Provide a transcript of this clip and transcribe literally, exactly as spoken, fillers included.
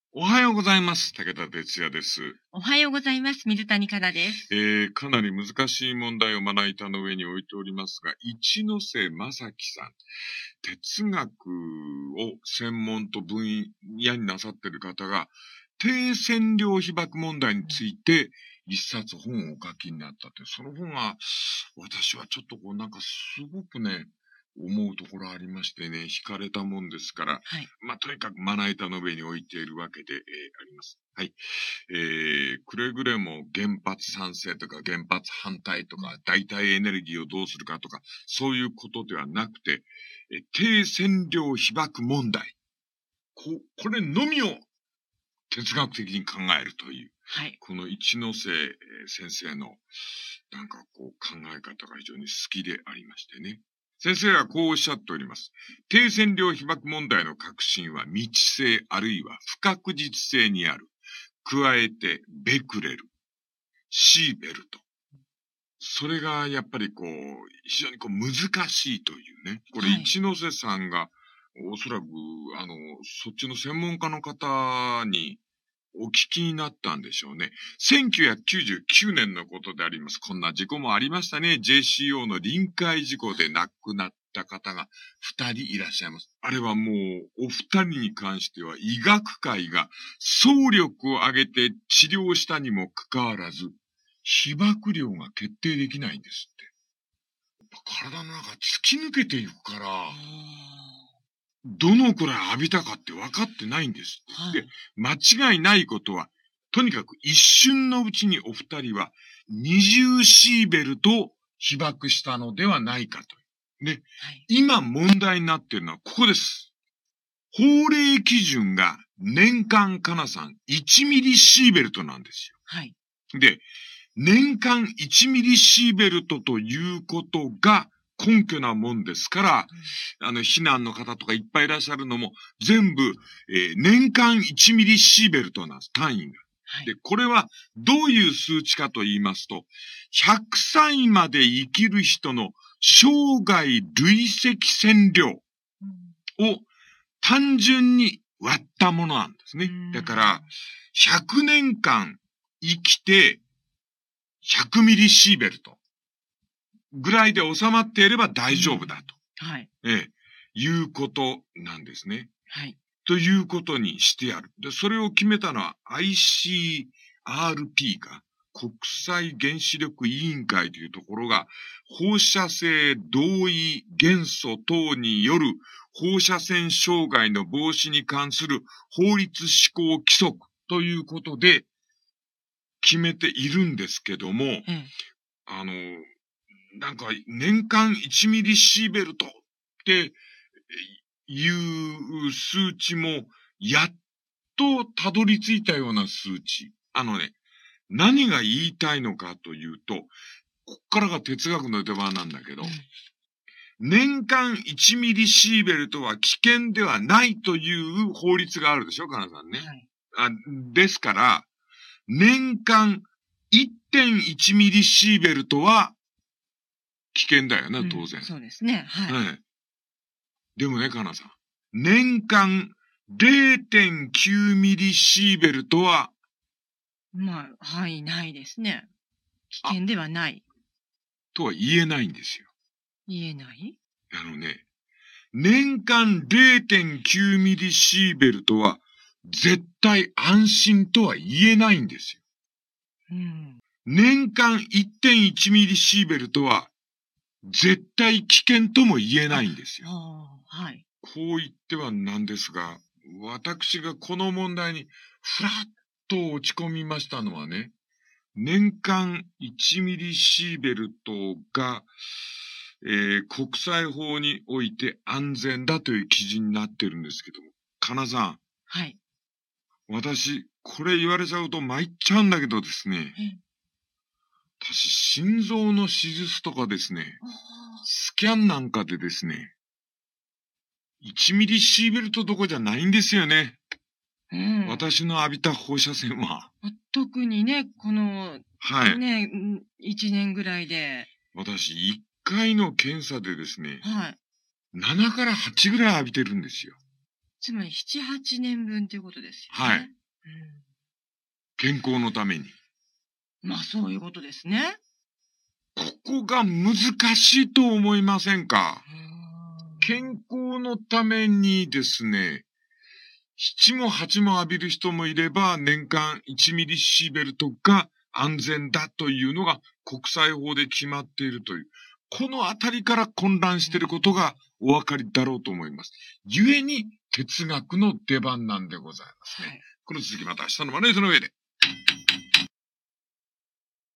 おはようございます。武田哲也です。 おはようございます。水谷香奈です。 えー、かなり難しい問題をまな板の上に置いておりますが、一ノ瀬正樹さん、哲学を専門と分野になさっている方が、低線量被爆問題について一冊本をお書きになったって、その本が私はちょっとこうなんかすごくね、思うところありましてね、惹かれたもんですから、 はい。 まあ、とにかくまな板の上に置いているわけで、えーあります。はい。えー、くれぐれも原発賛成とか原発反対とか、代替エネルギーをどうするかとか、そういうことではなくて、え低線量被爆問題。こ、これのみを哲学的に考えるという、 はい。 この一ノ瀬先生の、なんかこう考え方が非常に好きでありましてね。先生はこうおっしゃっております。低線量被爆問題の核心は未知性あるいは不確実性にある。加えて、ベクレル、シーベルト。それがやっぱりこう、非常にこう難しいというね。これ、 はい一ノ瀬さんが、おそらく、あの、そっちの専門家の方にお聞きになったんでしょうね。せんきゅうひゃくきゅうじゅうきゅうねんのことであります。こんな事故もありましたね。ジェイシーオー の臨界事故で亡くなった方が二人いらっしゃいます。あれはもう、お二人に関しては医学界が総力を挙げて治療したにもかかわらず、被爆量が決定できないんですって。やっぱ体の中突き抜けていくから、どのくらい浴びたかって分かってないんですって。 はい。 で、間違いないことは、とにかく一瞬のうちにお二人は二重シーベルト被爆したのではないかと。ね。 はい。 今問題になっているのはここです。法令基準が年間かなさんいちミリシーベルトなんですはい。 よ。で、年間いちミリシーベルトということが根拠なもんですから、あの、避難の方とかいっぱいいらっしゃるのも、全部、えー年間いちミリシーベルトなんです、単位が。 はい。 で、これはどういう数値かと言いますと、ひゃくさいまで生きる人の生涯累積線量を単純に割ったものなんですね。だから、ひゃくねんかん生きてひゃくミリシーベルトぐらいで収まっていれば大丈夫だと。 はい。 ええ、いうことなんですね。 はい。 ということにしてある。で、それを決めたのは アイシーアールピー か、国際原子力委員会というところが、放射性同位元素等による放射線障害の防止に関する法律施行規則ということで決めているんですけども、 ええ。 あの、なんか年間いちミリシーベルトっていう数値もやっとたどり着いたような数値。あのね、何が言いたいのかというと、こっからが哲学の出番なんだけど、 うん年間いちミリシーベルトは危険ではないという法律があるでしょ、かなさんね。 はい。 あですから、年間 いってんいちミリシーベルトは危険だよね、当然。 うんそうですね。はい。 はい。でもね、かなさん。年間 れいてんきゅうミリシーベルトは、 まあ、はい、ないですね。危険ではない。 とは言えないんですよ。 言えない。 あのね、年間 れいてんきゅうミリシーベルトは、絶対安心とは言えないんですよ。 うん。 年間 いってんいちミリシーベルトは、絶対危険とも言えないんですよ。 ああ、はい。 こう言ってはなんですが、私がこの問題にふらっと落ち込みましたのはね、年間いちミリシーベルトが、えー国際法において安全だという記事になってるんですけども、金さん、 はい。 私、これ言われちゃうと参っちゃうんだけどですね、 え私、心臓の手術とかですね、 あスキャンなんかでですね、いちミリシーベルトどこじゃないんですよね。 あうん。 私の浴びた放射線は。 ま特にね、この、 はい。 ね、んいちねんぐらいで。 私、いっかいの検査でですね、 はい。 ななからはちぐらい浴びてるんですよ。 つまり、なな、はちねんぶんということですよね。 はい。 健康のために。 まあ、そういうことですね。 ここが難しいと思いませんか？健康のためにですね、ななもはちも浴びる人もいれば、年間いちミリシーベルトが安全だというのが国際法で決まっているという、このあたりから混乱していることがお分かりだろうと思います。故に哲学の出番なんでございますね。はい、この続きまた明日のマネージの上で。